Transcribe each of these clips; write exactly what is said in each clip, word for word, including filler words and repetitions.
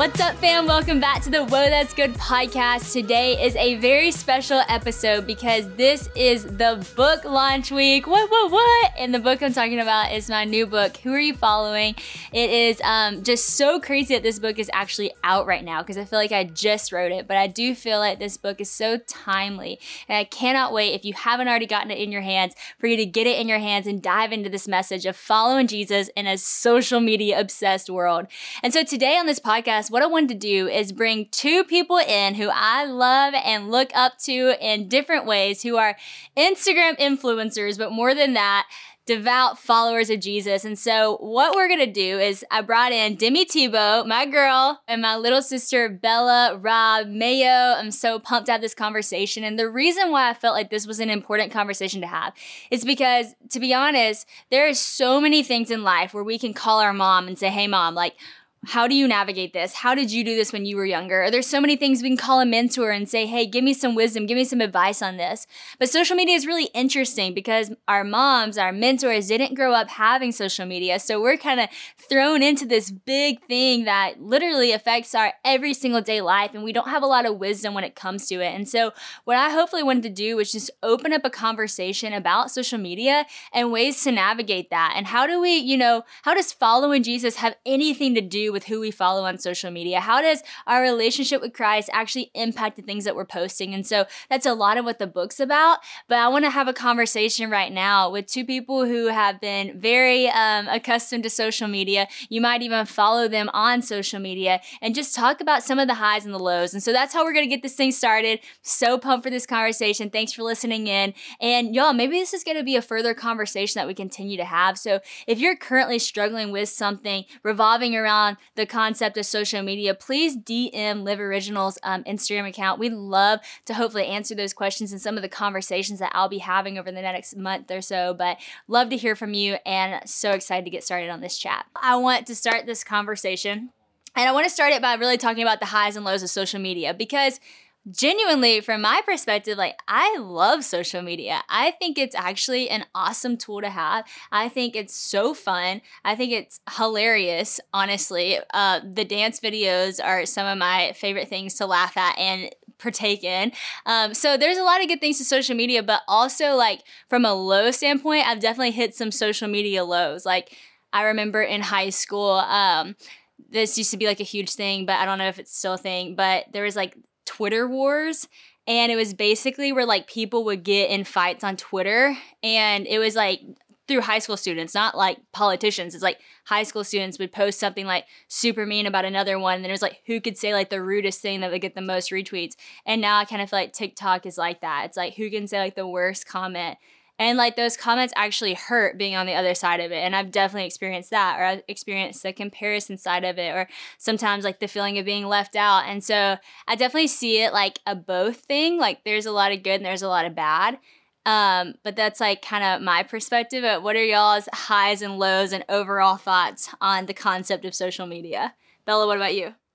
What's up, fam? Welcome back to the Whoa, That's Good podcast. Today is a very special episode because this is the book launch week. What, what, what? And the book I'm talking about is my new book, Who Are You Following? It is um, just so crazy that this book is actually out right now because I feel like I just wrote it, but I do feel like this book is so timely. And I cannot wait, if you haven't already gotten it in your hands, for you to get it in your hands and dive into this message of following Jesus in a social media obsessed world. And so today on this podcast, what I wanted to do is bring two people in who I love and look up to in different ways, who are Instagram influencers, but more than that, devout followers of Jesus. And so what we're going to do is I brought in Demi Tebow, my girl, and my little sister, Bella Rob Mayo. I'm so pumped to have this conversation. And the reason why I felt like this was an important conversation to have is because, to be honest, there are so many things in life where we can call our mom and say, hey, mom, like, how do you navigate this? How did you do this when you were younger? There's so many things we can call a mentor and say, hey, give me some wisdom, give me some advice on this. But social media is really interesting because our moms, our mentors didn't grow up having social media. So we're kind of thrown into this big thing that literally affects our every single day life. And we don't have a lot of wisdom when it comes to it. And so what I hopefully wanted to do was just open up a conversation about social media and ways to navigate that. And how do we, you know, how does following Jesus have anything to do with who we follow on social media? How does our relationship with Christ actually impact the things that we're posting? And so that's a lot of what the book's about. But I want to have a conversation right now with two people who have been very um, accustomed to social media. You might even follow them on social media and just talk about some of the highs and the lows. And so that's how we're going to get this thing started. So pumped for this conversation. Thanks for listening in. And y'all, maybe this is going to be a further conversation that we continue to have. So if you're currently struggling with something revolving around the concept of social media, please D M Live Originals um, Instagram account. We'd love to hopefully answer those questions and some of the conversations that I'll be having over the next month or so, but love to hear from you and so excited to get started on this chat. I want to start this conversation and I want to start it by really talking about the highs and lows of social media because genuinely, from my perspective, like, I love social media. I think it's actually an awesome tool to have. I think it's so fun. I think it's hilarious, honestly. Uh, the dance videos are some of my favorite things to laugh at and partake in. Um, so there's a lot of good things to social media, but also, like, from a low standpoint, I've definitely hit some social media lows. Like, I remember in high school, um, this used to be like a huge thing, but I don't know if it's still a thing, but there was like Twitter wars, and it was basically where like people would get in fights on Twitter, and it was like through high school students, not like politicians. It's like high school students would post something like super mean about another one, and then it was like who could say like the rudest thing that would get the most retweets. And now I kind of feel like TikTok is like that. It's like who can say like the worst comment. And like those comments actually hurt being on the other side of it. And I've definitely experienced that, or I've experienced the comparison side of it, or sometimes like the feeling of being left out. And so I definitely see it like a both thing. Like there's a lot of good and there's a lot of bad. Um, but that's like kind of my perspective. But what are y'all's highs and lows and overall thoughts on the concept of social media? Bella, what about you?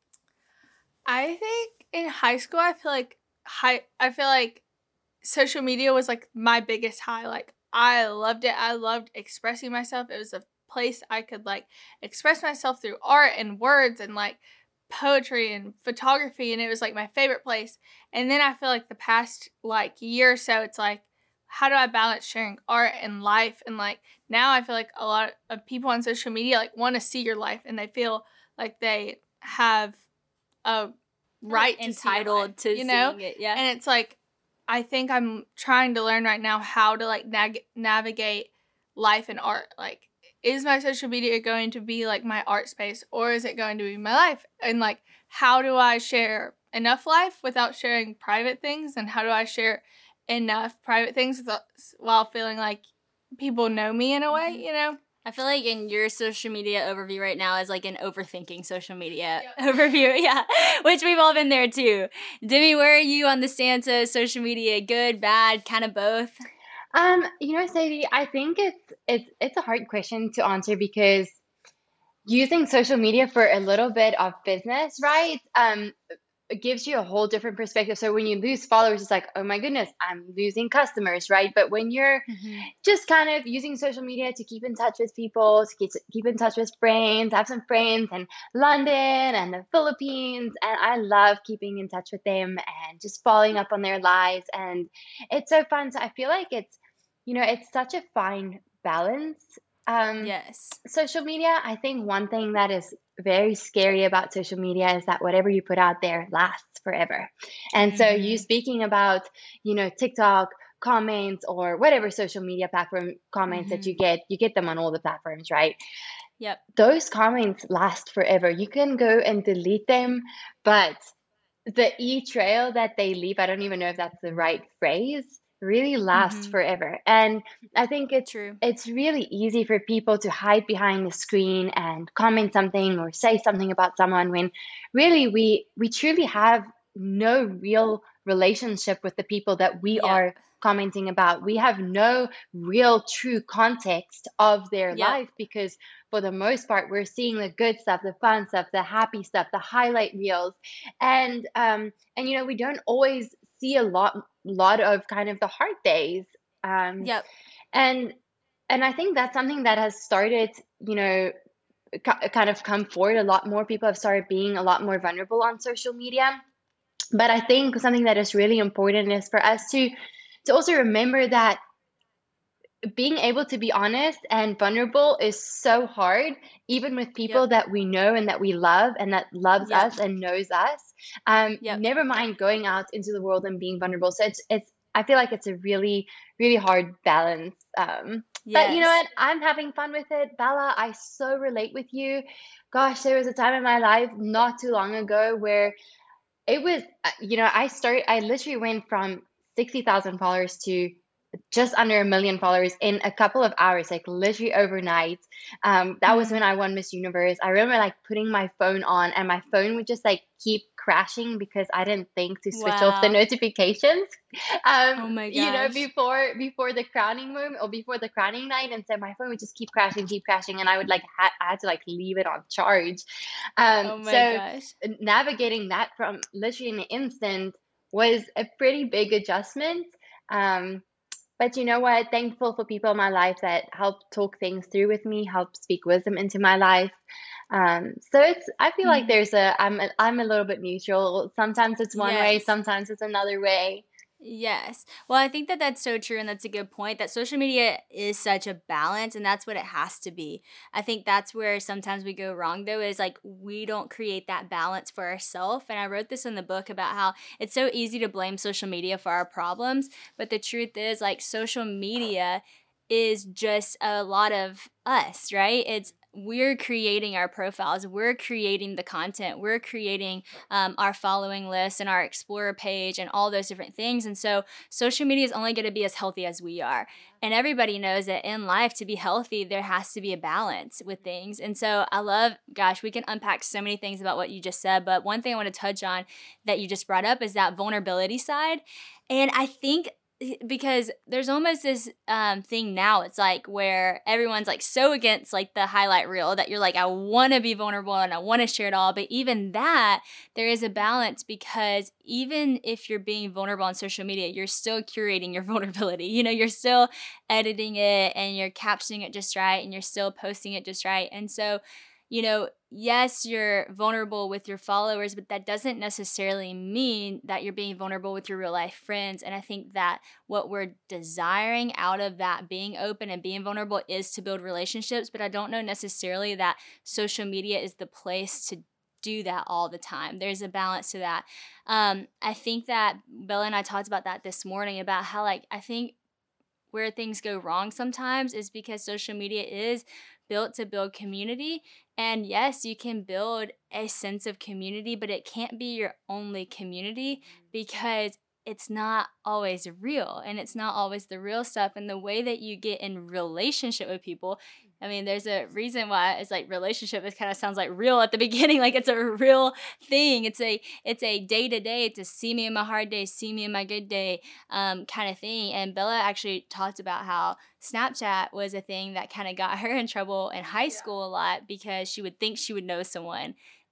I think in high school, I feel like high, I feel like social media was like my biggest high. Like I loved it. I loved expressing myself. It was a place I could like express myself through art and words and like poetry and photography, and it was like my favorite place. And then I feel like the past like year or so, it's like, how do I balance sharing art and life? And like now I feel like a lot of people on social media like want to see your life, and they feel like they have a right like to entitled life, to you know seeing it. Yeah. And it's like I think I'm trying to learn right now how to like nag- navigate life and art. Like, is my social media going to be like my art space, or is it going to be my life? And like, how do I share enough life without sharing private things? And how do I share enough private things without, while feeling like people know me in a way, you know? I feel like in your social media overview right now is like an overthinking social media yeah. overview. Yeah, which we've all been there too. Demi, where are you on the stance of social media? Good, bad, kind of both? Um, you know, Sadie, I think it's it's it's a hard question to answer because using social media for a little bit of business, right? Um, it gives you a whole different perspective. So when you lose followers, it's like, oh my goodness, I'm losing customers, right? But when you're Mm-hmm. just kind of using social media to keep in touch with people, to keep, keep in touch with friends, I have some friends in London and the Philippines, and I love keeping in touch with them and just following up on their lives. And it's so fun. So I feel like it's, you know, it's such a fine balance. Um, Yes. Social media, I think one thing that is very scary about social media is that whatever you put out there lasts forever. And so you Mm-hmm. speaking about, you know, TikTok comments or whatever social media platform comments that Mm-hmm. you get, you get them on all the platforms, right? Yep. Those comments last forever. You can go and delete them, but the e-trail that they leave, I don't even know if that's the right phrase, really lasts Mm-hmm. forever. And I think it's True. it's really easy for people to hide behind the screen and comment something or say something about someone when really we we truly have no real relationship with the people that we Yep. are commenting about. We have no real true context of their Yep. life because for the most part we're seeing the good stuff, the fun stuff, the happy stuff, the highlight reels, and um and you know we don't always see a lot lot of kind of the hard days, um Yep. and and I think that's something that has started, you know ki- kind of come forward. A lot more people have started being a lot more vulnerable on social media, but I think something that is really important is for us to to also remember that being able to be honest and vulnerable is so hard, even with Yep. people that we know and that we love and that loves Yep. us and knows us. Um, Yep. never mind going out into the world and being vulnerable. So it's it's I feel like it's a really, really hard balance. Um, but you know Yes. what? I'm having fun with it. Bella, I so relate with you. Gosh, there was a time in my life not too long ago where it was, uh, you know, I started, I literally went from sixty thousand followers to just under a million followers in a couple of hours, like literally overnight. Um, that was when Mm. I won Miss Universe. I remember like putting my phone on and my phone would just like keep crashing because I didn't think to switch off the Wow. notifications. Um, Oh my you know, gosh. before before the crowning moment or before the crowning night, and so my phone would just keep crashing, keep crashing, and I would like ha- I had to like leave it on charge. Um, Oh my so gosh. navigating that from literally in an instant was a pretty big adjustment. Um, but you know what? Thankful for people in my life that help talk things through with me, help speak wisdom into my life. Um, so it's I feel like Mm. there's a I'm a, I'm a little bit neutral. Sometimes it's one way, Yes. sometimes it's another way. Yes. Well, I think that that's so true, and that's a good point that social media is such a balance, and that's what it has to be. I think that's where sometimes we go wrong, though, is like we don't create that balance for ourselves. And I wrote this in the book about how it's so easy to blame social media for our problems, but the truth is, like, social media is just a lot of us, right? It's we're creating our profiles, we're creating the content, we're creating um, our following list and our Explorer page and all those different things. And so social media is only going to be as healthy as we are. And everybody knows that in life, to be healthy, there has to be a balance with things. And so I love, gosh, we can unpack so many things about what you just said. But one thing I want to touch on that you just brought up is that vulnerability side. And I think because there's almost this um, thing now, it's like where everyone's like so against like the highlight reel that you're like, I want to be vulnerable and I want to share it all. But even that, there is a balance, because even if you're being vulnerable on social media, you're still curating your vulnerability. You know, you're still editing it and you're captioning it just right and you're still posting it just right. And so, you know, yes, you're vulnerable with your followers, but that doesn't necessarily mean that you're being vulnerable with your real life friends. And I think that what we're desiring out of that being open and being vulnerable is to build relationships. But I don't know necessarily that social media is the place to do that all the time. There's a balance to that. Um, I think that Bella and I talked about that this morning about how, like, I think where things go wrong sometimes is because social media is built to build community. And yes, you can build a sense of community, but it can't be your only community, because it's not always real and it's not always the real stuff. And the way that you get in relationship with people, I mean, there's a reason why it's like relationship, it kind of sounds like real at the beginning, like it's a real thing. It's a it's a day to day, to see me in my hard day, see me in my good day, um, kind of thing. And Bella actually talked about how Snapchat was a thing that kind of got her in trouble in high school a lot, because she would think she would know someone.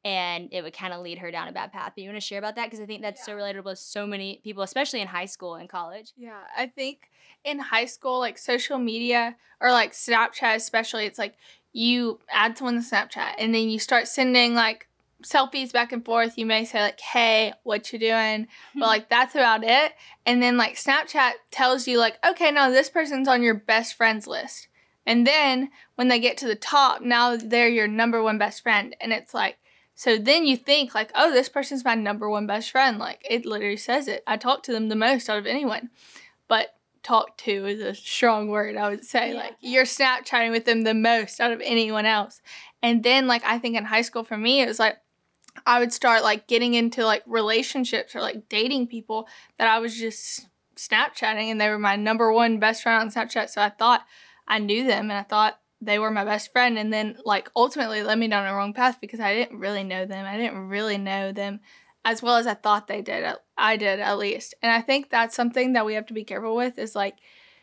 and it would kind of lead her down a bad path. But you want to share about that? Because I think that's so Yeah. relatable to so many people, especially in high school and college. Yeah, I think in high school, like social media or like Snapchat, especially, it's like you add someone to Snapchat and then you start sending like selfies back and forth. You may say like, "Hey, what you doing?" But like that's about it. And then like Snapchat tells you like, "Okay, now this person's on your best friends list." And then when they get to the top, now they're your number one best friend, and it's like. So then you think like, oh, this person's my number one best friend. Like it literally says it. I talk to them the most out of anyone. But talk to is a strong word, I would say. Yeah. Like you're Snapchatting with them the most out of anyone else. And then like I think in high school for me, it was like I would start like getting into like relationships or like dating people that I was just Snapchatting, and they were my number one best friend on Snapchat. So I thought I knew them, and I thought they were my best friend, and then like ultimately led me down a wrong path because I didn't really know them. I didn't really know them as well as I thought they did. I did at least. And I think that's something that we have to be careful with is like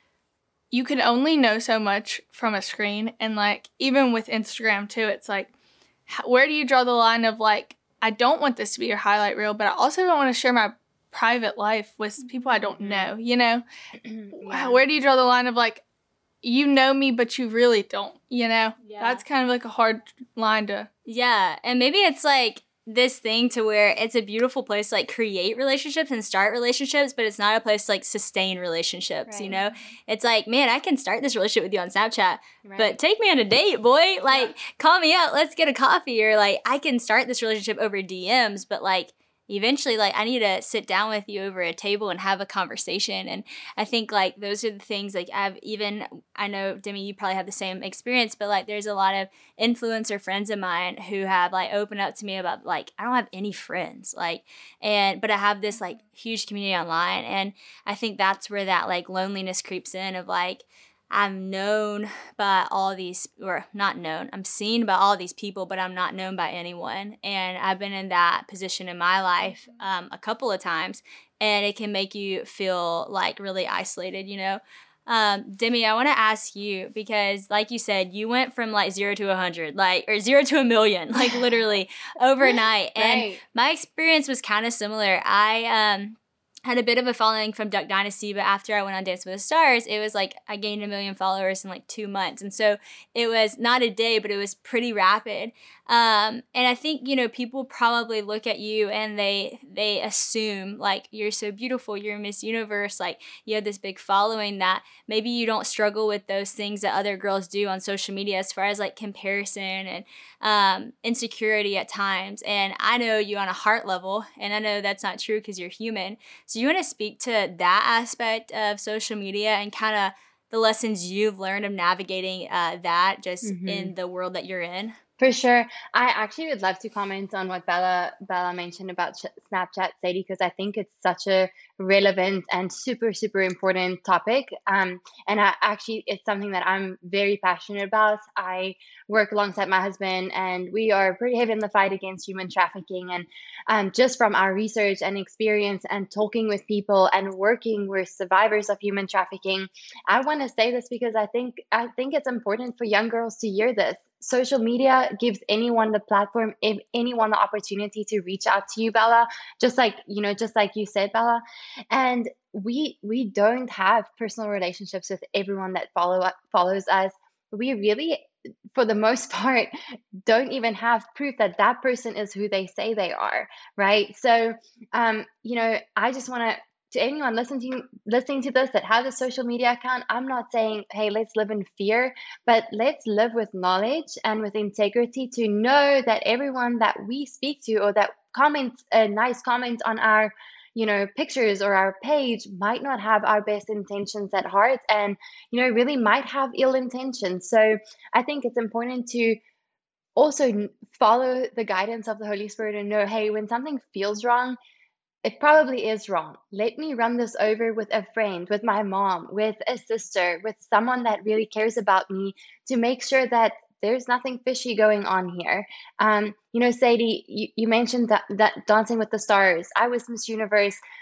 you can only know so much from a screen, and like even with Instagram too, it's like where do you draw the line of like I don't want this to be your highlight reel, but I also don't want to share my private life with people I don't know, you know? Yeah. Where do you draw the line of like you know me, but you really don't, you know? Yeah. That's kind of like a hard line to... Yeah, and maybe it's like this thing to where it's a beautiful place to like create relationships and start relationships, but it's not a place to like sustain relationships, you Right. know? It's like, man, I can start this relationship with you on Snapchat, Right. but take me on a date, boy. Like, call me out, let's get a coffee. Or like, I can start this relationship over D Ms, but like, eventually, like, I need to sit down with you over a table and have a conversation. And I think, like, those are the things, like, I've even, I know, Demi, you probably have the same experience, but, like, there's a lot of influencer friends of mine who have, like, opened up to me about, like, I don't have any friends, like, and, but I have this, like, huge community online. And I think that's where that, like, loneliness creeps in of, like, I'm known by all these, or not known, I'm seen by all these people, but I'm not known by anyone. And I've been in that position in my life um, a couple of times, and it can make you feel like really isolated, you know? Um, Demi, I want to ask you, because like you said, you went from like zero to a hundred, like, or zero to a million, like literally overnight. And Right. my experience was kind of similar. I, um, had a bit of a following from Duck Dynasty, but after I went on Dance with the Stars, it was like I gained a million followers in like two months. And so it was not a day, but it was pretty rapid. Um, and I think, you know, people probably look at you and they they assume like you're so beautiful, you're Miss Universe, like you have this big following, that maybe you don't struggle with those things that other girls do on social media as far as like comparison and um, insecurity at times. And I know you on a heart level, and I know that's not true because you're human. So you want to speak to that aspect of social media and kind of the lessons you've learned of navigating uh, that just Mhm. in the world that you're in? For sure. I actually would love to comment on what Bella Bella mentioned about sh- Snapchat, Sadie, because I think it's such a relevant and super, super important topic. Um, and I actually, it's something that I'm very passionate about. I work alongside my husband, and we are pretty heavy in the fight against human trafficking. And um, just from our research and experience and talking with people and working with survivors of human trafficking, I want to say this because I think I think it's important for young girls to hear this. Social media gives anyone the platform, if anyone the opportunity to reach out to you, Bella, just like, you know, just like you said, Bella. And we we don't have personal relationships with everyone that follow follows us. We really, for the most part, don't even have proof that that person is who they say they are, right? So, um, you know, I just want to to anyone listening listening to this that has a social media account, I'm not saying, hey, let's live in fear, but let's live with knowledge and with integrity to know that everyone that we speak to or that comments a nice comment on our, you know, pictures or our page might not have our best intentions at heart, and, you know, really might have ill intentions. So I think it's important to also n- follow the guidance of the Holy Spirit and know, hey, when something feels wrong, it probably is wrong. Let me run this over with a friend, with my mom, with a sister, with someone that really cares about me to make sure that there's nothing fishy going on here. Um, you know, Sadie, you, you mentioned that, that Dancing with the Stars. I was Miss Universe.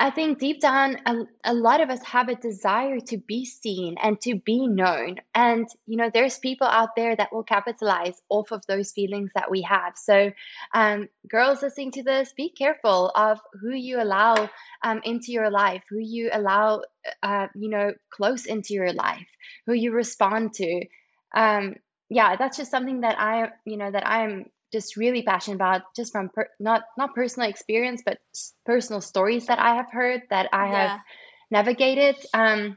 I think deep down, a, a lot of us have a desire to be seen and to be known. And, you know, there's people out there that will capitalize off of those feelings that we have. So, um, girls listening to this, be careful of who you allow um, into your life, who you allow, uh, you know, close into your life, who you respond to. Um, yeah, that's just something that I, you know, that I'm just really passionate about, just from per- not not personal experience, but s- personal stories that I have heard, that I have Yeah. navigated. Um,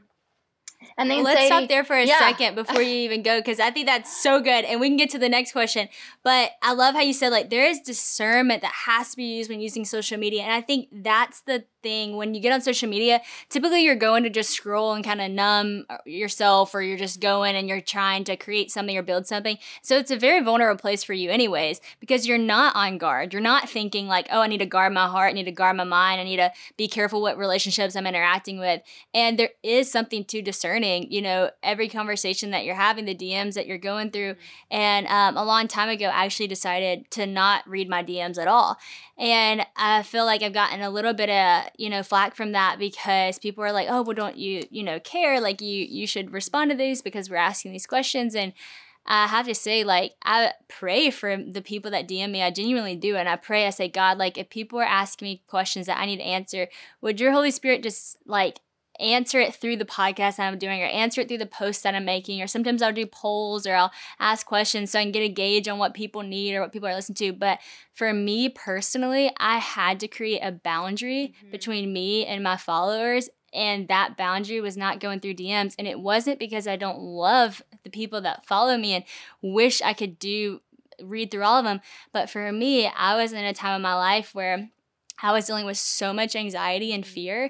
and Well, then let's stop Sadie, there for a yeah, second before you even go, because I think that's so good. And we can get to the next question. But I love how you said, like, there is discernment that has to be used when using social media. And I think that's the thing. When you get on social media, typically you're going to just scroll and kind of numb yourself, or you're just going and you're trying to create something or build something. So it's a very vulnerable place for you anyways, because you're not on guard. You're not thinking like, oh, I need to guard my heart. I need to guard my mind. I need to be careful what relationships I'm interacting with. And there is something to discerning, you know, every conversation that you're having, the D Ms that you're going through. And um, a long time ago, I actually decided to not read my D Ms at all. And I feel like I've gotten a little bit of, you know, flack from that, because people are like, oh, well, don't you, you know, care? Like, you, you should respond to these because we're asking these questions. And I have to say, like, I pray for the people that D M me. I genuinely do. And I pray, I say, God, like, if people are asking me questions that I need to answer, would your Holy Spirit just, like, answer it through the podcast that I'm doing, or answer it through the posts that I'm making, or sometimes I'll do polls, or I'll ask questions so I can get a gauge on what people need or what people are listening to. But for me personally, I had to create a boundary mm-hmm. between me and my followers. And that boundary was not going through D Ms. And it wasn't because I don't love the people that follow me and wish I could do read through all of them. But for me, I was in a time of my life where I was dealing with so much anxiety and fear.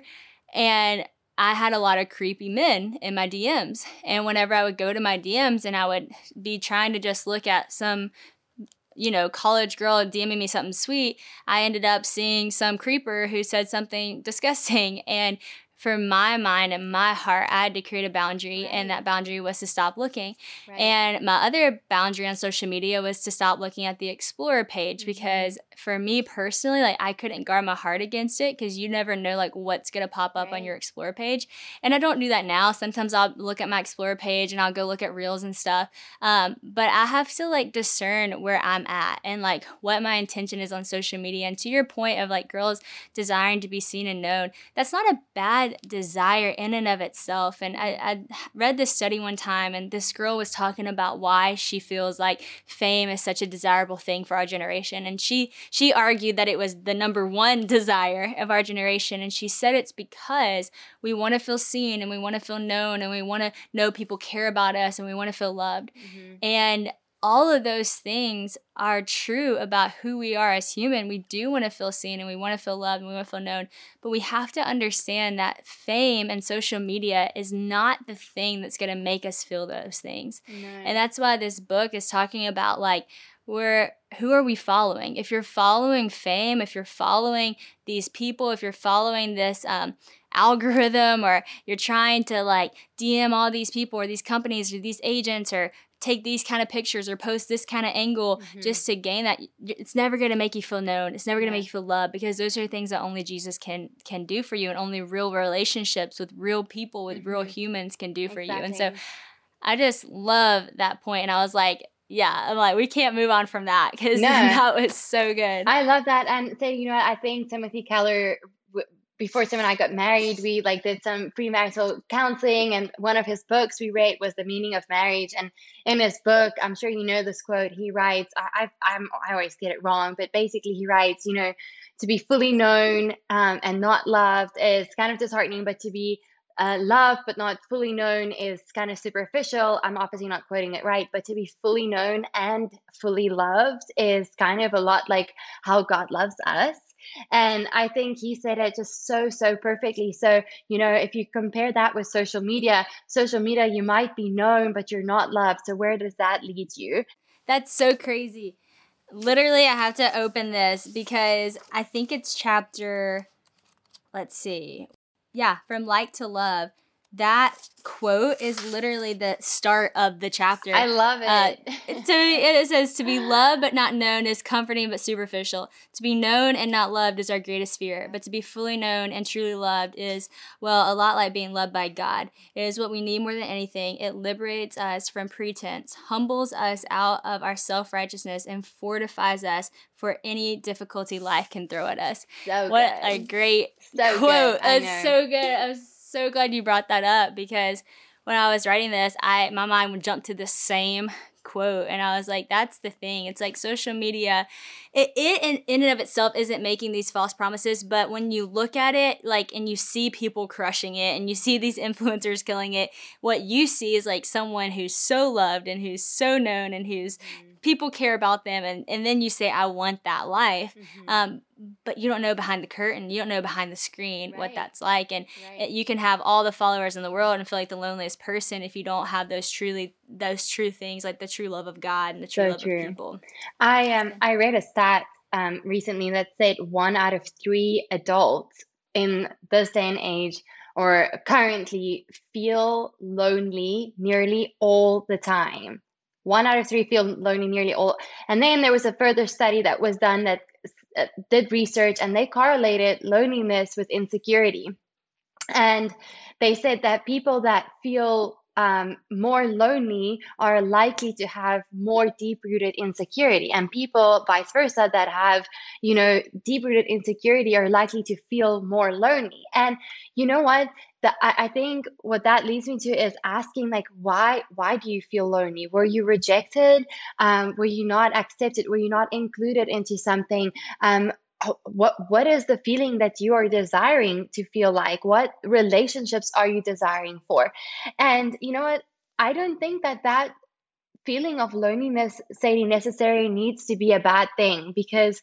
And I had a lot of creepy men in my D Ms. And whenever I would go to my D Ms and I would be trying to just look at some, you know, college girl DMing me something sweet, I ended up seeing some creeper who said something disgusting. And for my mind and my heart, I had to create a boundary, right. And that boundary was to stop looking. Right. And my other boundary on social media was to stop looking at the Explorer page, mm-hmm. because for me personally, like, I couldn't guard my heart against it, because you never know, like, what's going to pop up right. on your Explorer page. And I don't do that now. Sometimes I'll look at my Explorer page and I'll go look at reels and stuff. Um, but I have to, like, discern where I'm at and, like, what my intention is on social media. And to your point of, like, girls desiring to be seen and known, that's not a bad desire in and of itself. And I, I read this study one time, and this girl was talking about why she feels like fame is such a desirable thing for our generation. And she she argued that it was the number one desire of our generation. And she said it's because we want to feel seen, and we want to feel known, and we want to know people care about us, and we want to feel loved. Mm-hmm. And all of those things are true about who we are as human. We do want to feel seen, and we want to feel loved, and we want to feel known. But we have to understand that fame and social media is not the thing that's going to make us feel those things. No. And that's why this book is talking about, like, we're, who are we following? If you're following fame, if you're following these people, if you're following this um, algorithm, or you're trying to, like, D M all these people or these companies or these agents, or take these kind of pictures or post this kind of angle, mm-hmm. just to gain that, it's never going to make you feel known. It's never going to yeah. make you feel loved, because those are things that only Jesus can can do for you, and only real relationships with real people, with mm-hmm. real humans can do for exactly. you. And so I just love that point. And I was like, yeah, I'm like, we can't move on from that, because no. that was so good. I love that. And so, you know, I think Timothy Keller, before Tim and I got married, we like did some premarital counseling, and one of his books we read was The Meaning of Marriage. And in his book, I'm sure you know this quote, he writes, I I, I'm, I always get it wrong, but basically he writes, you know, to be fully known um, and not loved is kind of disheartening, but to be uh, loved but not fully known is kind of superficial. I'm obviously not quoting it right, but to be fully known and fully loved is kind of a lot like how God loves us. And I think he said it just so, so perfectly. So, you know, if you compare that with social media, social media, you might be known, but you're not loved. So where does that lead you? That's so crazy. Literally, I have to open this because I think it's chapter, let's see. Yeah, From Like to Love. that quote is literally the start of the chapter. I love it. Uh, to, it says, to be loved but not known is comforting but superficial. To be known and not loved is our greatest fear. But to be fully known and truly loved is, well, a lot like being loved by God. It is what we need more than anything. It liberates us from pretense, humbles us out of our self-righteousness, and fortifies us for any difficulty life can throw at us. So What good. a great So quote. good. I That's know. so good. I was so glad you brought that up, because when I was writing this, I my mind would jump to the same quote, and I was like, that's the thing. It's like social media, it, it in, in and of itself isn't making these false promises, but when you look at it, like, and you see people crushing it, and you see these influencers killing it, what you see is like someone who's so loved and who's so known and who's Mm-hmm. people care about them, and, and then you say, I want that life. Mhm. Um, but you don't know behind the curtain, you don't know behind the screen what Right. that's like. And Right. it- you can have all the followers in the world and feel like the loneliest person if you don't have those truly, those true things, like the true love of God and the true So love true. of people. I um I read a stat um recently that said one out of three adults in this day and age or currently feel lonely nearly all the time. One out of three feel lonely nearly all. And then there was a further study that was done that uh, did research, and they correlated loneliness with insecurity. And they said that people that feel um, more lonely are likely to have more deep-rooted insecurity, and people vice versa that have, you know, deep-rooted insecurity are likely to feel more lonely. And you know what? The, I, I think what that leads me to is asking, like, why? Why do you feel lonely? Were you rejected? Um, were you not accepted? Were you not included into something? Um, oh, what what is the feeling that you are desiring to feel like? What relationships are you desiring for? And you know what? I don't think that that feeling of loneliness, Sadie, necessarily needs to be a bad thing, because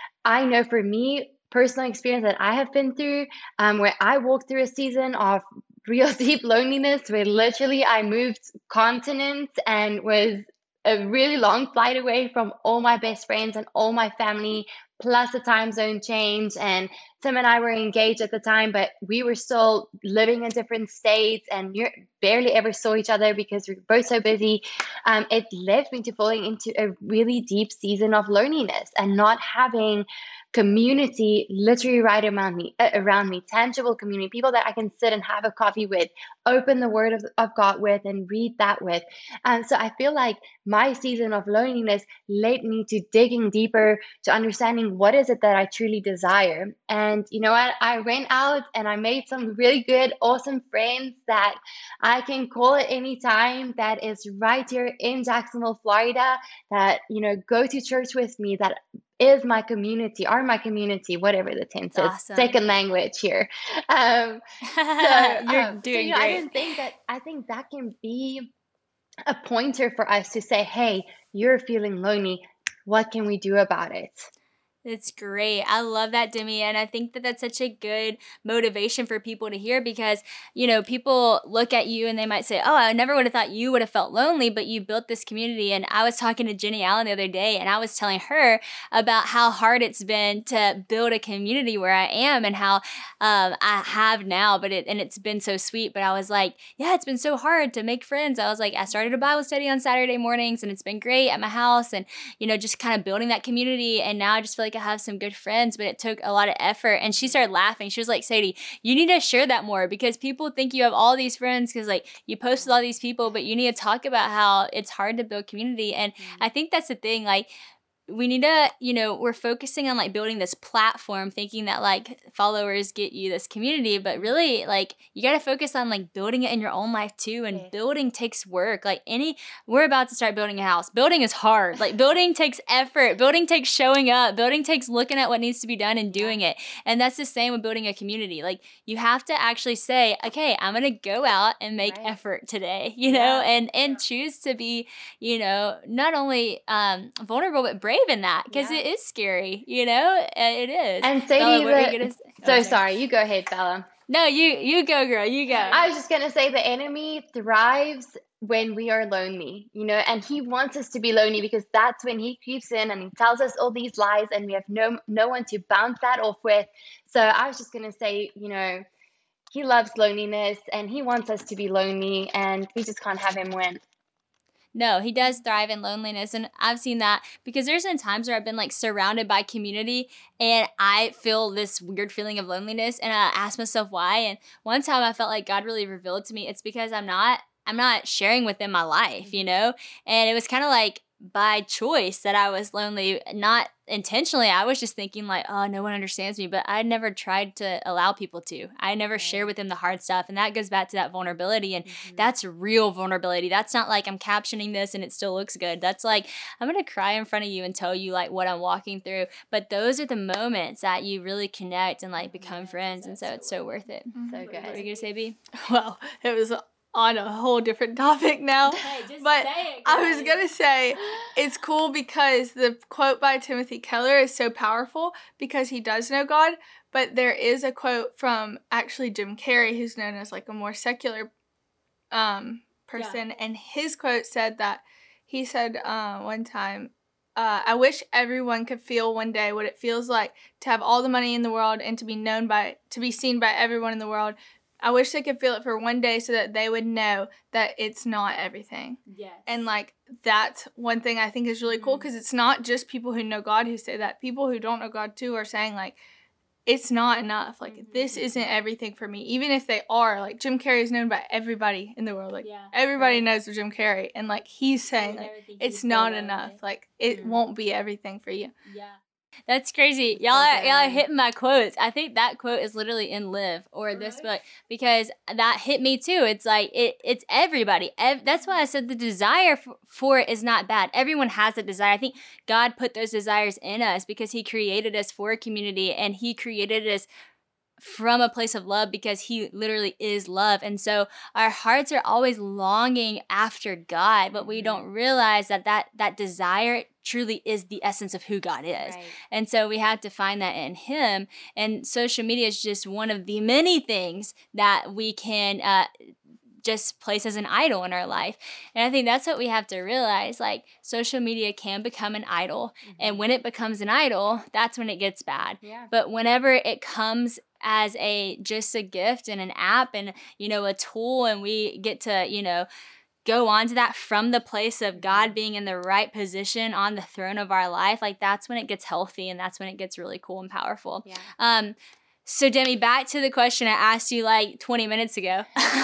I know for me, personal experience that I have been through, um, where I walked through a season of real deep loneliness, where literally I moved continents and was a really long flight away from all my best friends and all my family, plus the time zone change. And Tim and I were engaged at the time, but we were still living in different states and near, barely ever saw each other because we were both so busy. Um, it led me to falling into a really deep season of loneliness and not having community literally right around me, uh, around me, tangible community, people that I can sit and have a coffee with, open the Word of, of God with, and read that with. And so I feel like my season of loneliness led me to digging deeper, to understanding what is it that I truly desire. And you know what? I went out and I made some really good, awesome friends that I can call at any time, that is right here in Jacksonville, Florida, that, you know, go to church with me, that is my community, are my community, whatever the tense is, Awesome. second language here. Um, so, You're um, so, doing you know, I great. didn't think that, I think that can be a pointer for us to say, hey, you're feeling lonely. What can we do about it? It's great. I love that, Demi. And I think that that's such a good motivation for people to hear, because, you know, people look at you and they might say, oh, I never would have thought you would have felt lonely, but you built this community. And I was talking to Jenny Allen the other day, and I was telling her about how hard it's been to build a community where I am, and how um, I have now, but it, and it's been so sweet. But I was like, yeah, it's been so hard to make friends. I was like, I started a Bible study on Saturday mornings, and it's been great at my house, and, you know, just kind of building that community. And now I just feel like I have some good friends, but it took a lot of effort. And she started laughing. She was like, Sadie, you need to share that more, because people think you have all these friends because, like, you post with all these people, but you need to talk about how it's hard to build community. And Mm-hmm. I think that's the thing. Like, we need to, you know, we're focusing on like building this platform, thinking that like followers get you this community, but really like you got to focus on like building it in your own life too. And Yes. building takes work. Like any, we're about to start building a house. Building is hard. Like building takes effort. Building takes showing up. Building takes looking at what needs to be done and doing it. And that's the same with building a community. Like you have to actually say, okay, I'm going to go out and make Right. effort today, you know, Yeah. and, and choose to be, you know, not only um, vulnerable, but brave in that, because Yeah. it is scary, you know. Uh, it is. And Bella, Sadie, what were you the, gonna say? so Oh, sorry, you go ahead, Bella. No, you you go, girl. You go. I was just gonna say the enemy thrives when we are lonely, you know, and he wants us to be lonely because that's when he creeps in and he tells us all these lies, and we have no no one to bounce that off with. So I was just gonna say, you know, he loves loneliness and he wants us to be lonely, and we just can't have him win. No, he does thrive in loneliness. And I've seen that because there's been times where I've been like surrounded by community and I feel this weird feeling of loneliness. And I ask myself why. And one time I felt like God really revealed to me it's because I'm not I'm not sharing with them my life, you know? And it was kind of like by choice that I was lonely, not intentionally. I was just thinking like, oh, no one understands me, but I never tried to allow people to. I never right. share with them the hard stuff. And that goes back to that vulnerability. And mm-hmm. that's real vulnerability. That's not like I'm captioning this and it still looks good. That's like, I'm going to cry in front of you and tell you like what I'm walking through. But those are the moments that you really connect and like become yeah, friends. And so it's so worth it. Mm-hmm. So good. What were you going to say, B? Well, it was on a whole different topic now. Hey, just but say it, I was going to say it's cool because the quote by Timothy Keller is so powerful because he does know God, but there is a quote from actually Jim Carrey, who's known as like a more secular um, person, yeah. and his quote said that he said uh, one time, uh, I wish everyone could feel one day what it feels like to have all the money in the world and to be known by, to be seen by everyone in the world. I wish they could feel it for one day so that they would know that it's not everything. Yes. And, like, that's one thing I think is really cool because it's not just people who know God who say that. People who don't know God, too, are saying, like, it's not enough. Like, mm-hmm. this isn't everything for me. Even if they are. Like, Jim Carrey is known by everybody in the world. Like, yeah. everybody yeah. knows Jim Carrey. And, like, he's saying, like, it's not enough. Way. Like, it mm-hmm. won't be everything for you. Yeah. That's crazy. Y'all are, y'all are hitting my quotes. I think that quote is literally in Live or really? This book because that hit me too. It's like, it. it's everybody. Ev- that's why I said the desire f- for it is not bad. Everyone has a desire. I think God put those desires in us because he created us for a community and he created us from a place of love because he literally is love. And so our hearts are always longing after God, but we don't realize that that, that desire truly is the essence of who God is. Right. And so we have to find that in him. And social media is just one of the many things that we can uh, just place as an idol in our life. And I think that's what we have to realize. Like, social media can become an idol. Mm-hmm. And when it becomes an idol, that's when it gets bad. Yeah. But whenever it comes as a just a gift and an app and, you know, a tool, and we get to, you know, go on to that from the place of God being in the right position on the throne of our life, like that's when it gets healthy and that's when it gets really cool and powerful. Yeah. Um, so Demi, back to the question I asked you like twenty minutes ago.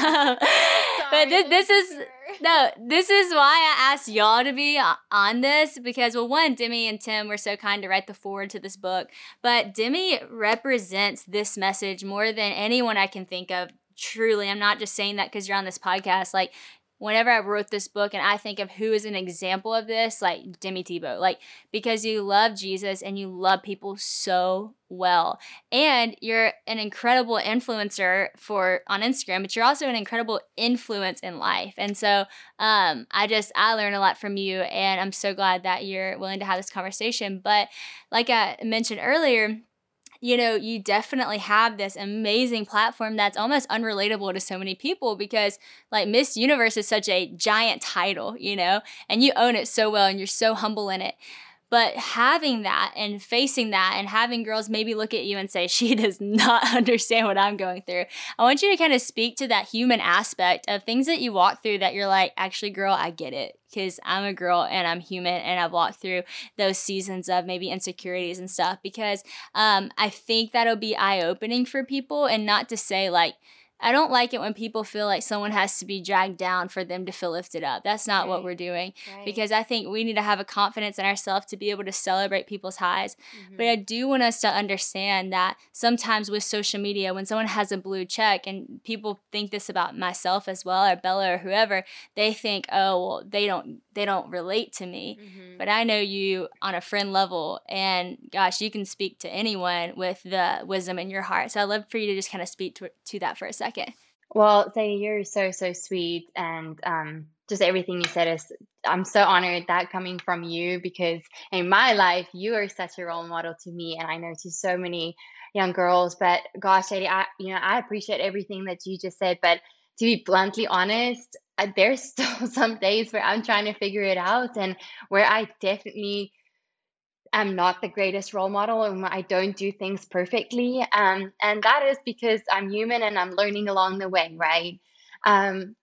But this, this is no, this is why I asked y'all to be on this because, well, one, Demi and Tim were so kind to write the foreword to this book, but Demi represents this message more than anyone I can think of. Truly, I'm not just saying that because you're on this podcast. Like, whenever I wrote this book and I think of who is an example of this, like Demi Tebow, like because you love Jesus and you love people so well. And you're an incredible influencer for on Instagram, but you're also an incredible influence in life. And so um, I just, I learn a lot from you and I'm so glad that you're willing to have this conversation. But like I mentioned earlier, you know, you definitely have this amazing platform that's almost unrelatable to so many people because, like, Miss Universe is such a giant title, you know, and you own it so well and you're so humble in it. But having that and facing that and having girls maybe look at you and say, she does not understand what I'm going through. I want you to kind of speak to that human aspect of things that you walk through that you're like, actually, girl, I get it. Because I'm a girl and I'm human and I've walked through those seasons of maybe insecurities and stuff. Because um, I think that'll be eye-opening for people, and not to say like, I don't like it when people feel like someone has to be dragged down for them to feel lifted up. That's not right. what we're doing. Right. Because I think we need to have a confidence in ourselves to be able to celebrate people's highs. Mm-hmm. But I do want us to understand that sometimes with social media, when someone has a blue check, and people think this about myself as well, or Bella or whoever, they think, oh, well, they don't they don't relate to me. Mm-hmm. But I know you on a friend level, and gosh, you can speak to anyone with the wisdom in your heart. So I'd love for you to just kind of speak to, to that for a second. Well, Sadie, you're so, so sweet. And um, just everything you said is, I'm so honored that coming from you, because in my life, you are such a role model to me. And I know to so many young girls. But gosh, Sadie, I, you know, I appreciate everything that you just said. But to be bluntly honest, uh, there's still some days where I'm trying to figure it out and where I definitely am not the greatest role model and I don't do things perfectly. Um, and that is because I'm human and I'm learning along the way, right? Um,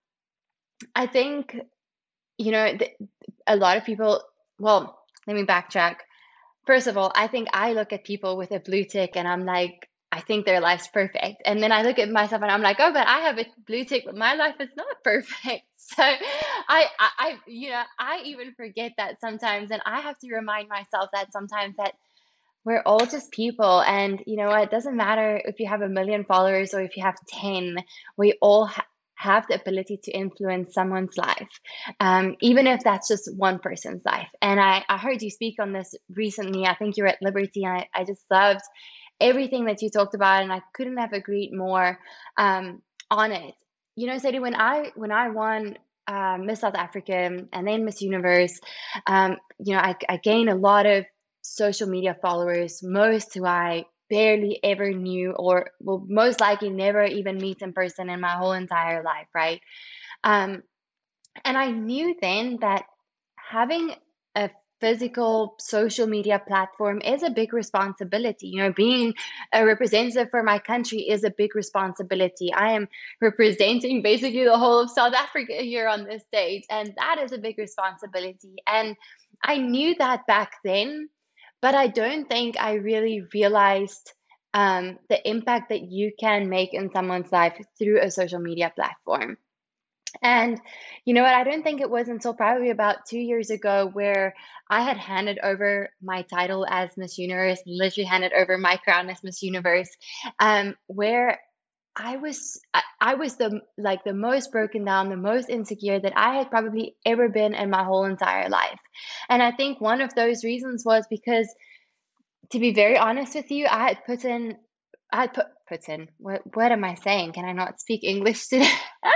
I think, you know, th- a lot of people, well, let me backtrack. First of all, I think I look at people with a blue tick and I'm like, I think their life's perfect. And then I look at myself and I'm like, oh, but I have a blue tick, but my life is not perfect. So I, I, I, you know, I even forget that sometimes. And I have to remind myself that sometimes that we're all just people. And you know what? It doesn't matter if you have a million followers or if you have ten, we all ha- have the ability to influence someone's life, um, even if that's just one person's life. And I, I heard you speak on this recently. I think you're at Liberty. And I, I just loved everything that you talked about. And I couldn't have agreed more um, on it. You know, Sadie, when I when I won uh, Miss South Africa and then Miss Universe, um, you know, I, I gained a lot of social media followers, most who I barely ever knew or will most likely never even meet in person in my whole entire life, right? Um, and I knew then that having a physical social media platform is a big responsibility. You know, being a representative for my country is a big responsibility. I am representing basically the whole of South Africa here on this stage, and that is a big responsibility. And I knew that back then, but I don't think I really realized um, the impact that you can make in someone's life through a social media platform. And you know what? I don't think it was until probably about two years ago where I had handed over my title as Miss Universe, literally handed over my crown as Miss Universe, um, where I was I, I was the like the most broken down, the most insecure that I had probably ever been in my whole entire life. And I think one of those reasons was because, to be very honest with you, I had put in I had put put in what what am I saying? Can I not speak English today?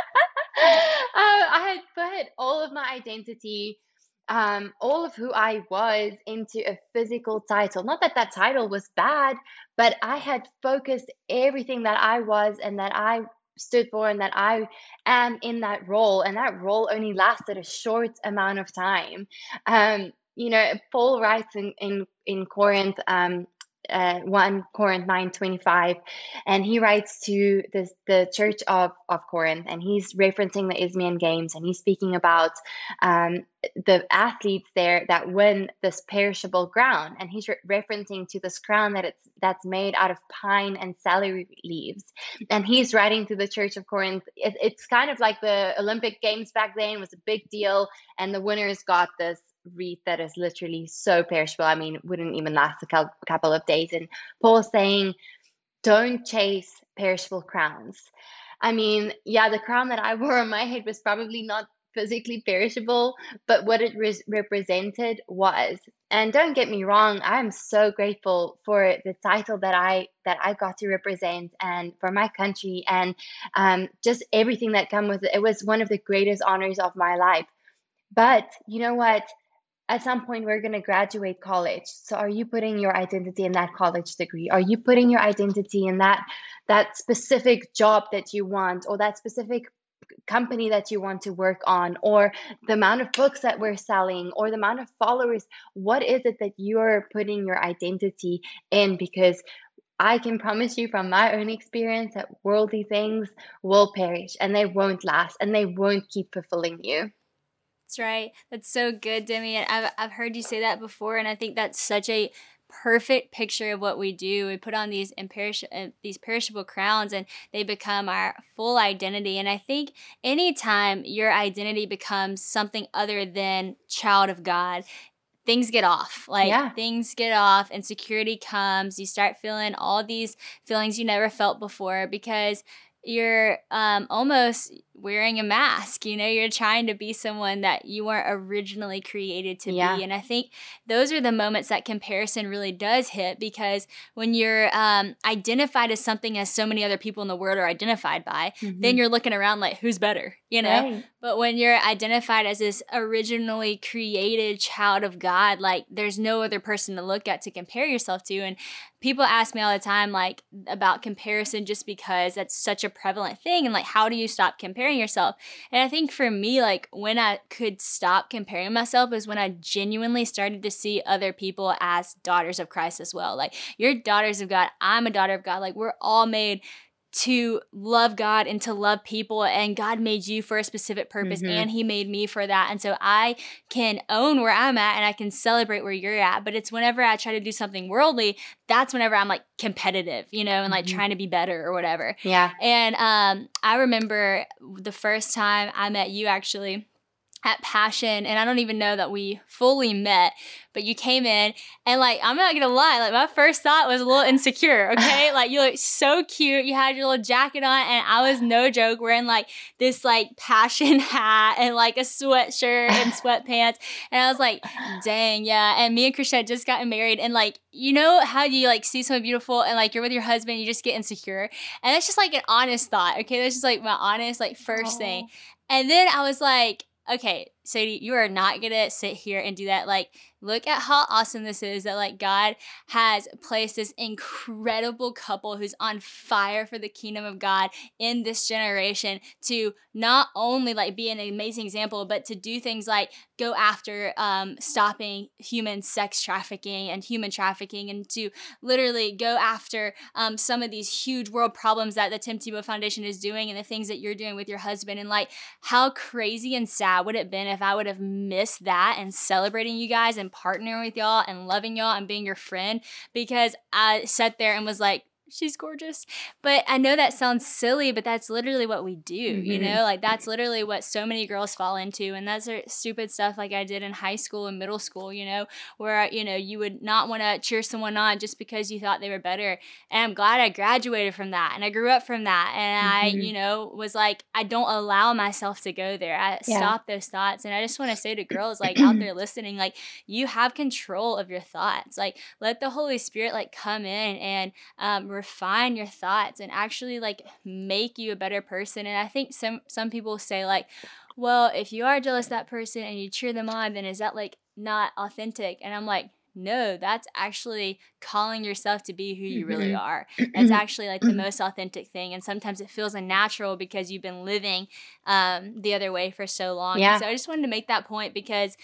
Uh, I had put all of my identity, um, all of who I was into a physical title. Not that that title was bad, but I had focused everything that I was and that I stood for and that I am in that role. And that role only lasted a short amount of time. Um, you know, Paul writes in in, in Corinth, um, uh, one Corinth nine twenty-five, and he writes to this the church of, of Corinth, and he's referencing the Isthmian Games, and he's speaking about um, the athletes there that win this perishable crown, and he's re- referencing to this crown that it's that's made out of pine and celery leaves, and he's writing to the church of Corinth. It, it's kind of like the Olympic Games back then was a big deal, and the winners got this wreath that is literally so perishable. I mean, it wouldn't even last a couple of days. And Paul's saying, don't chase perishable crowns. I mean, yeah, the crown that I wore on my head was probably not physically perishable, but what it re- represented was. And don't get me wrong, I'm so grateful for the title that I that I got to represent and for my country and um, just everything that come with it. It was one of the greatest honors of my life. But you know what? At some point we're going to graduate college. So are you putting your identity in that college degree? Are you putting your identity in that that specific job that you want, or that specific company that you want to work on, or the amount of books that we're selling, or the amount of followers? What is it that you're putting your identity in? Because I can promise you from my own experience that worldly things will perish and they won't last and they won't keep fulfilling you. That's right. That's so good, Demi. And I've, I've heard you say that before, and I think that's such a perfect picture of what we do. We put on these imperish- uh, these perishable crowns, and they become our full identity. And I think anytime your identity becomes something other than child of God, things get off. Like Yeah. things get off, insecurity comes. You start feeling all these feelings you never felt before because you're um, almost wearing a mask. You know, you're trying to be someone that you weren't originally created to Yeah. be. And I think those are the moments that comparison really does hit, because when you're um, identified as something as so many other people in the world are identified by, Mhm. then you're looking around like, who's better, you know? Right. But when you're identified as this originally created child of God, like there's no other person to look at to compare yourself to. And people ask me all the time, like, about comparison, just because that's such a prevalent thing. And like, how do you stop comparing? comparing yourself. And I think for me, like when I could stop comparing myself is when I genuinely started to see other people as daughters of Christ as well. Like, you're daughters of God. I'm a daughter of God. Like, we're all made to love God and to love people, and God made you for a specific purpose, Mhm. and he made me for that. And so I can own where I'm at and I can celebrate where you're at. But it's whenever I try to do something worldly, that's whenever I'm like competitive, you know, and like Mhm. trying to be better or whatever. Yeah. And um, I remember the first time I met you actually at Passion, and I don't even know that we fully met, but you came in, and like, I'm not gonna lie, like my first thought was a little insecure, okay? Like, you look so cute, you had your little jacket on, and I was, no joke, wearing like this like Passion hat and like a sweatshirt and sweatpants, and I was like, dang, yeah. And me and Christian had just gotten married, and like, you know how you like see someone beautiful and like you're with your husband, you just get insecure, and it's just like an honest thought, okay? That's just like my honest like first Aw. thing. And then I was like, okay, Sadie, you are not gonna sit here and do that. Like, look at how awesome this is that like God has placed this incredible couple who's on fire for the kingdom of God in this generation to not only like be an amazing example, but to do things like go after um, stopping human sex trafficking and human trafficking, and to literally go after um, some of these huge world problems that the Tim Tebow Foundation is doing, and the things that you're doing with your husband. And like, how crazy and sad would it have been if I would have missed that and celebrating you guys and partnering with y'all and loving y'all and being your friend, because I sat there and was like, she's gorgeous. But I know that sounds silly, but that's literally what we do, mm-hmm. you know? Like, that's literally what so many girls fall into. And that's stupid stuff like I did in high school and middle school, you know, where, you know, you would not want to cheer someone on just because you thought they were better. And I'm glad I graduated from that, and I grew up from that. And mm-hmm. I, you know, was like, I don't allow myself to go there. I yeah. stop those thoughts. And I just want to say to girls like out there listening, like, you have control of your thoughts. Like, let the Holy Spirit like come in and um, refine your thoughts and actually like make you a better person. And I think some some people say like, well, if you are jealous of that person and you cheer them on, then is that like not authentic? And I'm like, no, that's actually calling yourself to be who you really are. That's actually like the most authentic thing. And sometimes it feels unnatural because you've been living um, the other way for so long. Yeah. So I just wanted to make that point because,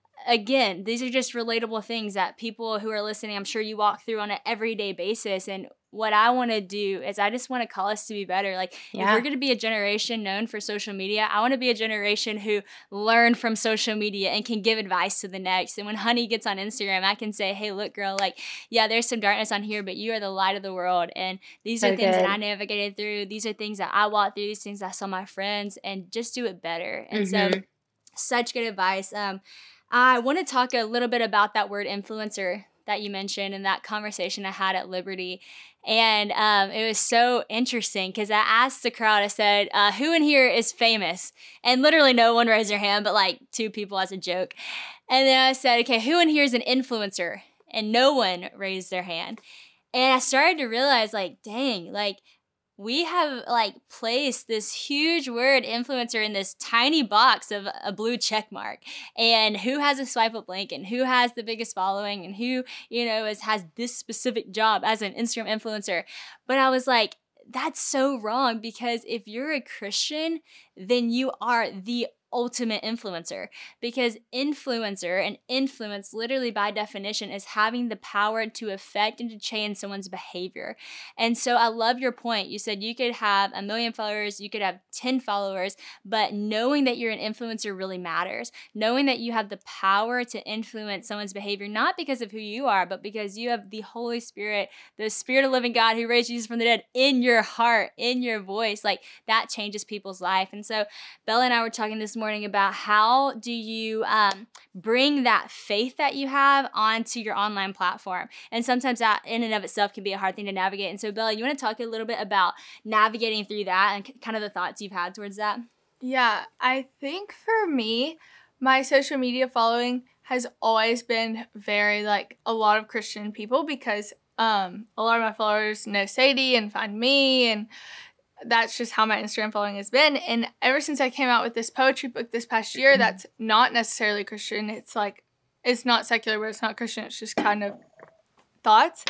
again, these are just relatable things that people who are listening, I'm sure you walk through on an everyday basis. And what I want to do is I just want to call us to be better. Like, yeah. if we're going to be a generation known for social media, I want to be a generation who learn from social media and can give advice to the next. And when Honey gets on Instagram, I can say, hey, look, girl, like, yeah, there's some darkness on here, but you are the light of the world. And these so are things good. that I navigated through. These are things that I walked through. These things I saw my friends, and just do it better. And mm-hmm. so such good advice. Um, I want to talk a little bit about that word influencer that you mentioned and that conversation I had at Liberty. And um, it was so interesting because I asked the crowd, I said, uh, who in here is famous? And literally no one raised their hand, but like two people as a joke. And then I said, okay, who in here is an influencer? And no one raised their hand. And I started to realize like, dang, like, we have like placed this huge word influencer in this tiny box of a blue check mark, and who has a swipe up link, and who has the biggest following, and who, you know, is, has this specific job as an Instagram influencer. But I was like, that's so wrong, because if you're a Christian, then you are the ultimate influencer, because influencer and influence literally by definition is having the power to affect and to change someone's behavior. And so I love your point. You said you could have a million followers, you could have ten followers, but knowing that you're an influencer really matters. Knowing that you have the power to influence someone's behavior, not because of who you are, but because you have the Holy Spirit, the Spirit of living God who raised Jesus from the dead in your heart, in your voice, like that changes people's life. And so Bella and I were talking this morning about how do you um, bring that faith that you have onto your online platform. And sometimes that in and of itself can be a hard thing to navigate. And so Bella, you want to talk a little bit about navigating through that and kind of the thoughts you've had towards that? Yeah, I think for me, my social media following has always been very like a lot of Christian people, because um, a lot of my followers know Sadie and find me, and that's just how my Instagram following has been. And ever since I came out with this poetry book this past year, that's not necessarily Christian. It's like, it's not secular, but it's not Christian. It's just kind of thoughts.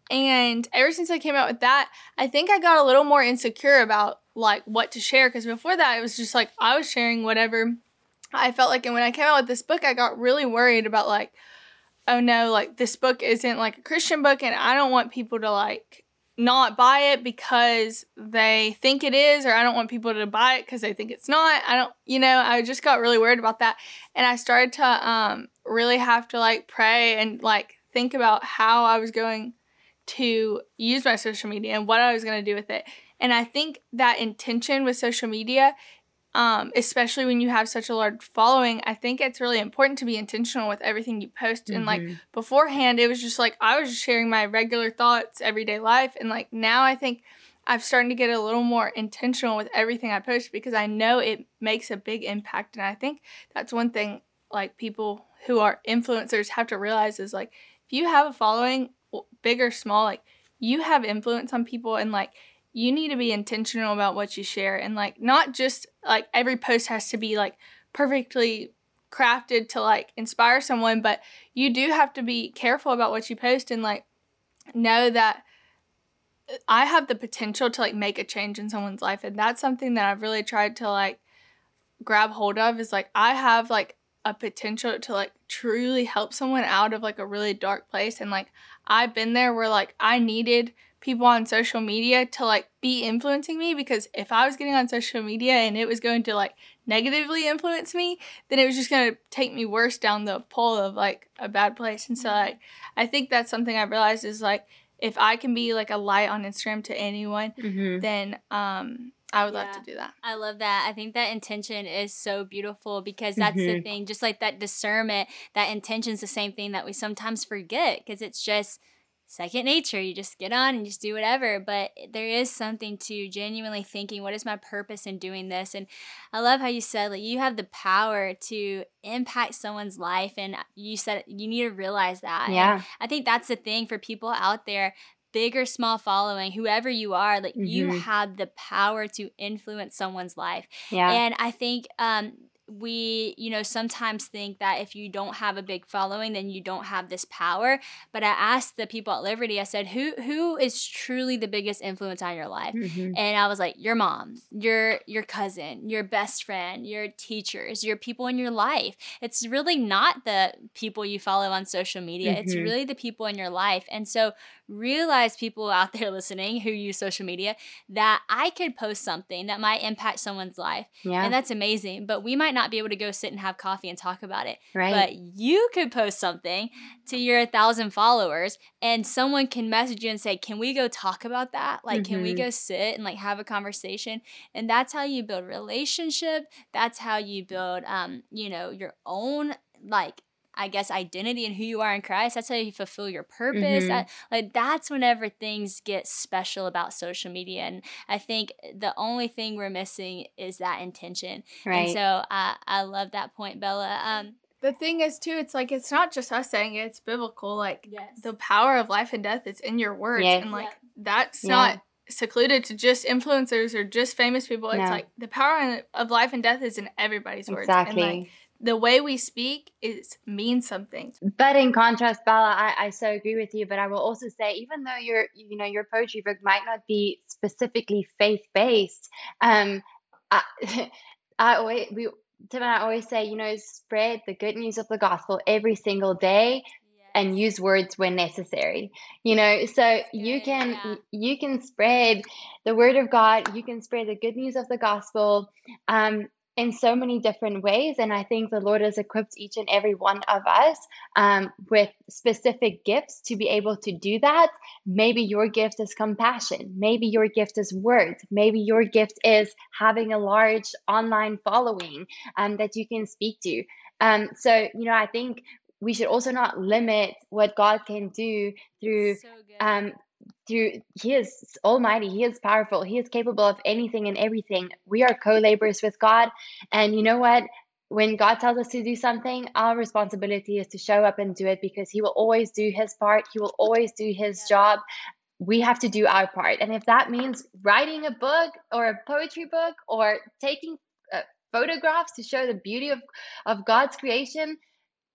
And ever since I came out with that, I think I got a little more insecure about like what to share, because before that it was just like I was sharing whatever I felt like. And when I came out with this book, I got really worried about like, oh no, like this book isn't like a Christian book, and I don't want people to like not buy it because they think it is, or I don't want people to buy it because they think it's not. I don't, you know, I just got really worried about that. And I started to um, really have to like pray and like think about how I was going to use my social media and what I was going to do with it. And I think that intention with social media, um, especially when you have such a large following, I think it's really important to be intentional with everything you post. Mm-hmm. And like beforehand, it was just like I was just sharing my regular thoughts, everyday life. And like now I think I'm starting to get a little more intentional with everything I post, because I know it makes a big impact. And I think that's one thing like people who are influencers have to realize is like, if you have a following, big or small, like you have influence on people, and like you need to be intentional about what you share. And like not just like every post has to be like perfectly crafted to like inspire someone, but you do have to be careful about what you post and like know that I have the potential to like make a change in someone's life. And that's something that I've really tried to like grab hold of, is like I have like a potential to like truly help someone out of like a really dark place. And like I've been there where like I needed people on social media to like be influencing me, because if I was getting on social media and it was going to like negatively influence me, then it was just going to take me worse down the pole of like a bad place. And so like I think that's something I realized is like if I can be like a light on Instagram to anyone, mm-hmm. then um I would yeah. love to do that. I love that. I think that intention is so beautiful, because that's mm-hmm. the thing, just like that discernment, that intention is the same thing that we sometimes forget, because it's just second nature. You just get on and just do whatever. But there is something to genuinely thinking, what is my purpose in doing this? And I love how you said like you have the power to impact someone's life, and you said you need to realize that. Yeah. And I think that's the thing for people out there, big or small following, whoever you are, like mm-hmm. you have the power to influence someone's life. Yeah. And I think um we, you know, sometimes think that if you don't have a big following, then you don't have this power. But I asked the people at Liberty, I said, who who is truly the biggest influence on your life? Mm-hmm. And I was like, your mom, your your cousin, your best friend, your teachers, your people in your life. It's really not the people you follow on social media. Mm-hmm. It's really the people in your life. And so realize, people out there listening who use social media, that I could post something that might impact someone's life. Yeah. And that's amazing. But we might not be able to go sit and have coffee and talk about it. Right. But you could post something to your thousand followers, and someone can message you and say, can we go talk about that? Like, mm-hmm. can we go sit and like have a conversation? And that's how you build relationship. That's how you build, um, you know, your own like I guess, identity and who you are in Christ. That's how you fulfill your purpose. Mm-hmm. That, like that's whenever things get special about social media. And I think the only thing we're missing is that intention. Right. And so I, I love that point, Bella. Um, the thing is, too, it's like, it's not just us saying it, it's biblical. Like, yes. the power of life and death is in your words. Yeah. And, like, yeah. that's yeah. not secluded to just influencers or just famous people. No. It's like the power of life and death is in everybody's words. Exactly. And, like, the way we speak is means something. But in contrast, Bella, I, I so agree with you. But I will also say, even though your you know your poetry book might not be specifically faith based, um, I, I always we Tim and I always say, you know, spread the good news of the gospel every single day. And use words when necessary, you know, so you can yeah. you can spread the word of God. You can spread the good news of the gospel um, in so many different ways. And I think the Lord has equipped each and every one of us um, with specific gifts to be able to do that. Maybe your gift is compassion. Maybe your gift is words. Maybe your gift is having a large online following um, that you can speak to. Um, so, you know, I think we should also not limit what God can do through, so um, through He is almighty, He is powerful, He is capable of anything and everything. We are co-laborers with God. And you know what? When God tells us to do something, our responsibility is to show up and do it, because He will always do His part. He will always do His job. We have to do our part. And if that means writing a book or a poetry book or taking uh, photographs to show the beauty of, of God's creation,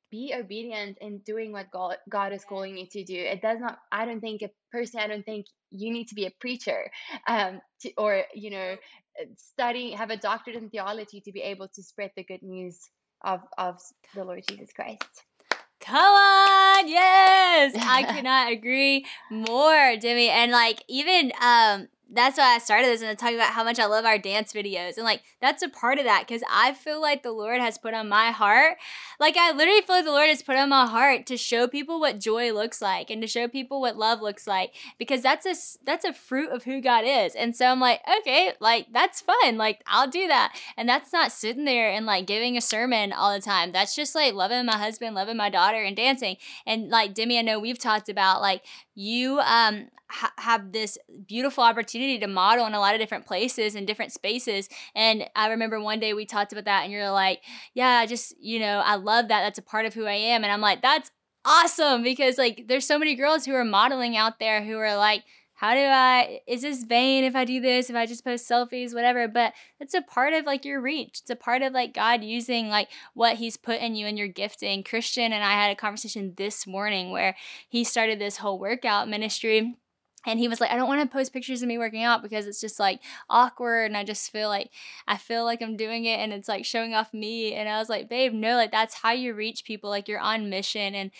be obedient in doing what God, God is calling you to do. It does not, I don't think, personally, I don't think you need to be a preacher um, to, or, you know, study, have a doctorate in theology to be able to spread the good news of, of the Lord Jesus Christ. Come on, yes, I could not agree more, Demi. And like even um that's why I started this and talking about how much I love our dance videos. And like that's a part of that because I feel like the Lord has put on my heart. Like I literally feel like the Lord has put on my heart to show people what joy looks like and to show people what love looks like, because that's a that's a fruit of who God is. And so I'm like, okay, like that's fun. Like I'll do that. And that's not sitting there and like giving a sermon all the time. That's just like loving my husband, loving my daughter, and dancing. And like Demi, I know we've talked about like you um ha- have this beautiful opportunity to model in a lot of different places and different spaces. And I remember one day we talked about that and you're like, yeah, I just, you know, I love that. That's a part of who I am. And I'm like, that's awesome, because like there's so many girls who are modeling out there who are like, how do I, is this vain if I do this, if I just post selfies, whatever? But it's a part of like your reach. It's a part of like God using like what he's put in you and your gifting. Christian and I had a conversation this morning where he started this whole workout ministry. And he was like, I don't want to post pictures of me working out because it's just like awkward. And I just feel like, I feel like I'm doing it and it's like showing off me. And I was like, babe, no, like that's how you reach people. Like you're on mission and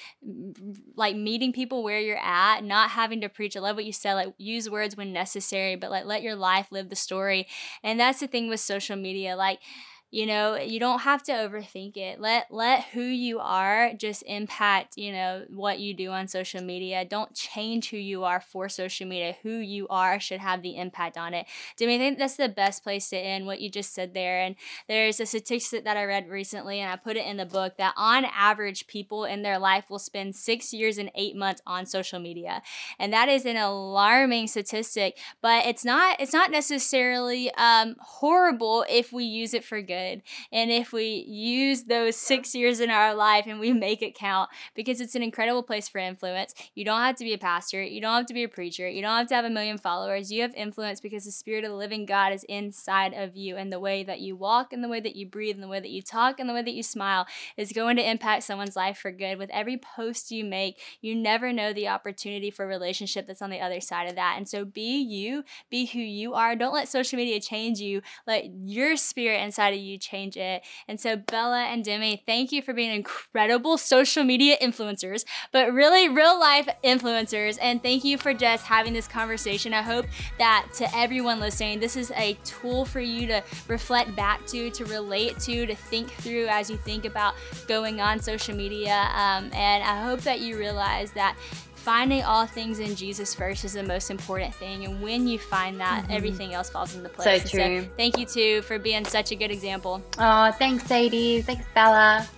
like meeting people where you're at, not having to preach. I love what you said, like use words when necessary, but like let your life live the story. And that's the thing with social media. Like, you know, you don't have to overthink it. Let let who you are just impact, you know, what you do on social media. Don't change who you are for social media. Who you are should have the impact on it. Do I think that's the best place to end what you just said there? And there's a statistic that I read recently, and I put it in the book, that on average, people in their life will spend six years and eight months on social media. And that is an alarming statistic, but it's not it's not necessarily um, horrible if we use it for good. And if we use those six years in our life and we make it count, because it's an incredible place for influence. You don't have to be a pastor. You don't have to be a preacher. You don't have to have a million followers. You have influence because the Spirit of the living God is inside of you, and the way that you walk and the way that you breathe and the way that you talk and the way that you smile is going to impact someone's life for good. With every post you make, you never know the opportunity for relationship that's on the other side of that. And so be you, be who you are. Don't let social media change you. Let your spirit inside of you change it. And so Bella and Demi, thank you for being incredible social media influencers, but really real life influencers. And thank you for just having this conversation. I hope that to everyone listening, this is a tool for you to reflect back to, to relate to, to think through as you think about going on social media. Um, and I hope that you realize that finding all things in Jesus first is the most important thing. And when you find that, mm-hmm. everything else falls into place. So true. So thank you, too, for being such a good example. Oh, thanks, Sadie. Thanks, Bella.